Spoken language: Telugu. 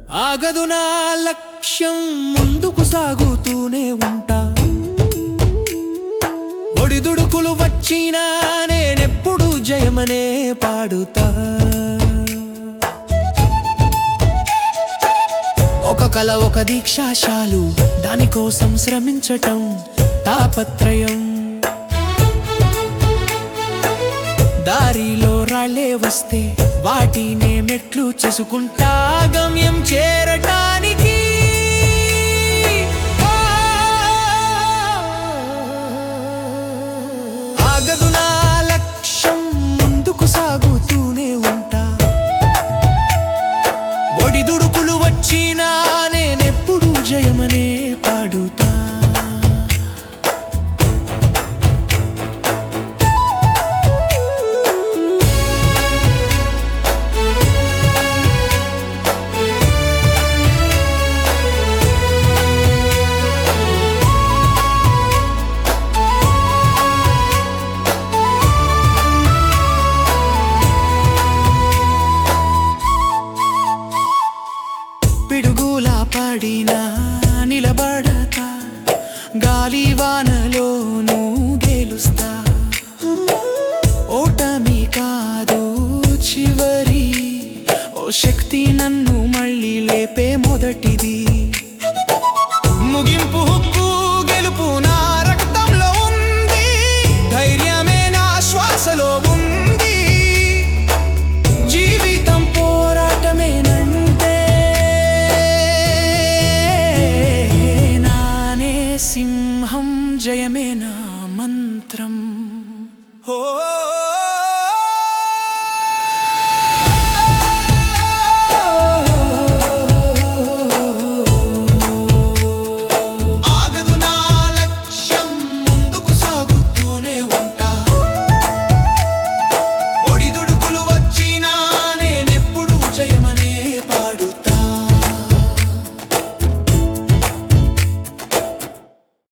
ఆగదు నా లక్ష్యం, ముందుకు సాగుతూనే ఉంటా. ఒడిదుడుకులు వచ్చినా నేనెప్పుడు జయమనే పాడుతా. ఒక కల ఒక దీక్షాశాలు, దానికోసం శ్రమించటం తాపత్రయం. దారిలో రాళ్ళే వస్తే వాటినే మెట్లు చేసుకుంటా గమ్యం చేరటానికి. ఆగదు నా లక్ష్యం, ముందుకు సాగుతూనే ఉంటా. ఒడిదుడుకులు వచ్చినా నేనెప్పుడు జయమనే పాడుతా. పిడుగులా పడినా నిలబడతా, గాలి వానలోనూ గెలుస్తా. ఓటమి కాదు చివరి, ఓ శక్తి నన్ను మళ్ళీ లేపే మొదటిది. ముగింపు